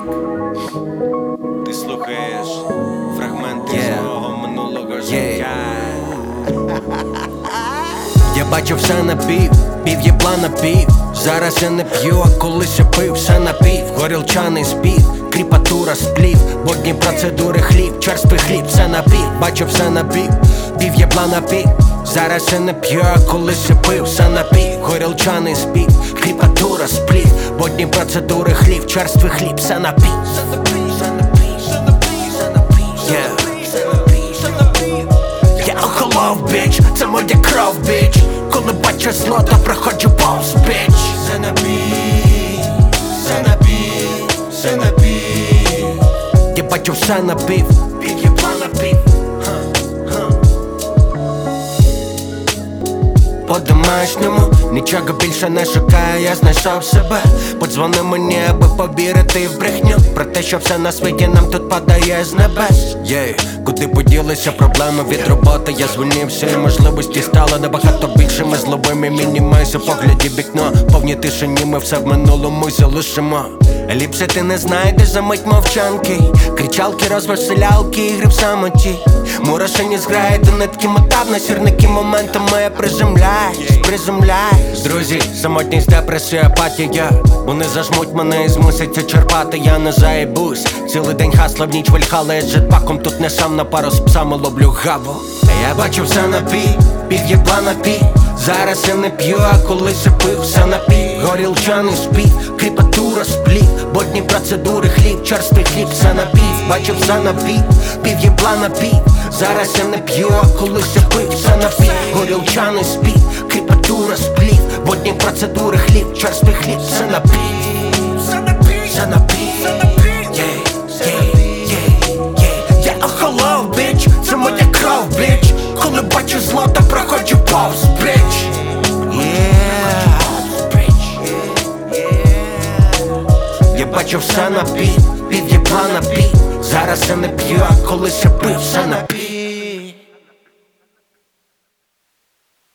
Рік. Ти слухаєш фрагменти свого минулого життя. Я бачу все напів, пів єбла напів. Зараз я не п'ю, а колись я пив все напів. Горілчаний спів, кріпатура сплів, водні процедури хліб, черствий хліб, все напів. Бачу все напів, пів єбла напів. Зараз я не п'ю, а колись я пив все напів. Горілчаний спів, кріпатура сплів, водні процедури хліб, черствий хліб, все напів. Я охолов, біч, це моя кров, біч. Коли бачу зло, то проходжу повз, біч. Все напій, все напій, все напій. Я бачу все напів, пів єбла напів. По-домашньому, нічого більше не шукаю, я знайшов себе. Подзвони мені, аби повірити в брехню про те, що все на світі нам тут падає з небес. Куди поділися проблеми від роботи, я звільнився і можливості стали набагато більшими. Зловими мінімайз у погляді вікно, повні тишині ми все в минулому й залишимо. Ліпше ти не знайдеш за мить мовчанки, кричалки, розвеселялки, ігри в самоті. Мурашині зграє до нитки мотав, на сірники моментами я приземляюсь. Друзі, самотність, депресія, апатія. Вони зажмуть мене і змусять це черпати, я не заїбусь. Цілий день хасла, в ніч вальхала, я з джетпаком тут не сам на пару з псами ловлю гаву. Я бачу все напій, пів єбла напій. Зараз я не п'ю, а колись я пив все напій. Горілчаний спів, кріпатура сплів, водні процедури хліб, черствий хліб, все напій. Бачу все напій, пів єбла напій. Зараз я не п'ю, а колись я пив все напій. Горілчаний спів, кріпатура сплів, водні процедури хліб, черствий хліб, все напій. Все напій. Я охолов, біч, це моя кров, біч. Коли бачу зло, то проходжу повз, біч. Я бачу все напій, пів єбла напій. Зараз я не п'ю, а колись я пив все напій.